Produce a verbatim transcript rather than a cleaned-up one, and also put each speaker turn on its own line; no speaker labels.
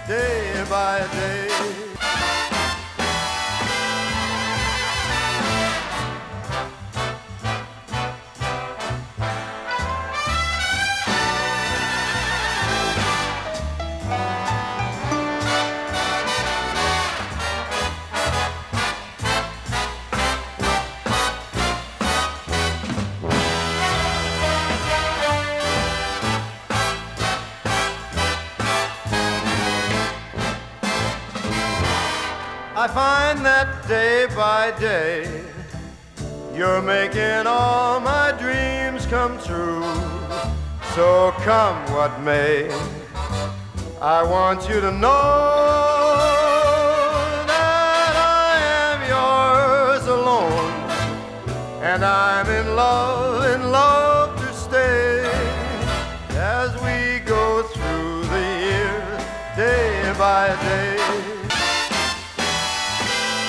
day by day. I find that day by day you're making all my dreams come true. So come what may, I want you to know that I am yours alone, and I'm in love, in love to stay as we go through the years day by day.